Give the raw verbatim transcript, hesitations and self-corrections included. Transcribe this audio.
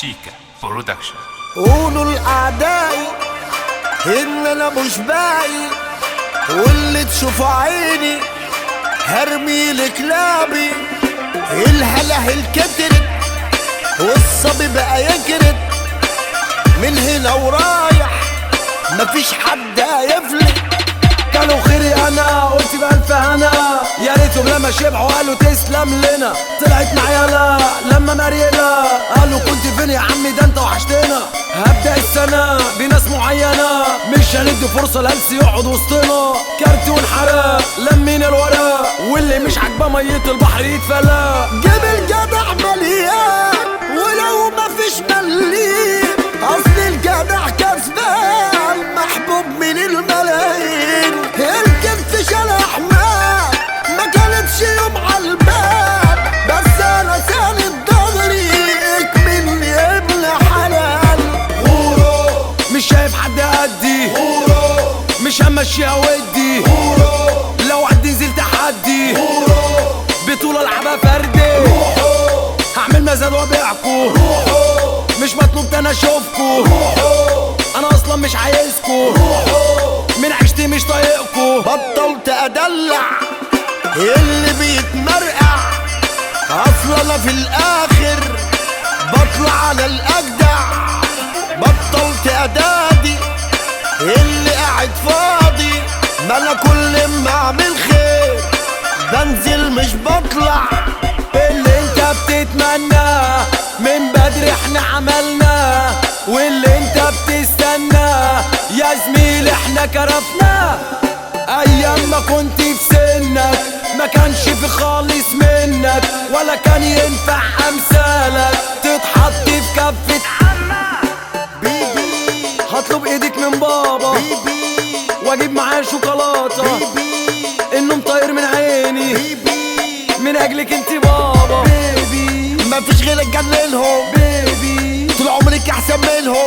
شيكا برودكشن. قولوا لأعدائي إن أنا مش باقي، واللي تشوفوا عيني هرمي لكلابي. الهلاهل كترت والصبي بقى يجرد، من هنا ورايح مفيش حد هيفلت. كانوا خيري انا قلت بألف هنا، يا ريتهم لما شبعوا قالوا تسلم لنا. طلعت معايا لا لما مرينا قالوا كنت فين يا عمي ده انت وحشتنا. هبدأ السنة بناس معينة مش هندي فرصة لهلس يقعد وسطنا. كارت وانحرق لمين الورق، واللي مش عاجباه مية البحر يتفلق. جيب الجدع مليان ولو مفيش مليم، اصل الجدع كسبان محبوب من الملايين. الكف شال احمد ما كانتش يوم عالباب، بس انا ساند ضهري اكمل ابن حلال. غورو مش شايف حد قدي، غورو مش همشيها ودي، غورو لو عدي نزلت تحدي، غورو بطولة العبها فردي، روحو هعمل مزاد وابيعكو، روحو مش مطلوب تاني اشوفكو، روحو انا اصلا مش عايزكو، روحو من عشتي مش طايقكو. بطلت ادلع اللي بيتمرقع، اصل انا في الاخر بطلع على الاجدع. بطلت ادادي اللي قاعد فاضي، ما انا كل ما اعمل خير بنزل مش بطلع. اللي انت بتتمنى من بدري احنا عملنا، واللي انت بتستنى يا زميل احنا كرفنا. ايام ما كنت في سنك ما كانش في خالص منك، ولا كان ينفع امثالك تتحط في كفة عمك. بيبي هطلب ايدك من بابا بيبي واجيب معاه شوكولاتة، بيبي انه مطير من عيني بيبي من اجلك انت بابا. بيبي مفيش غيرك جننهم، بيبي طول عمرك احسن منهم.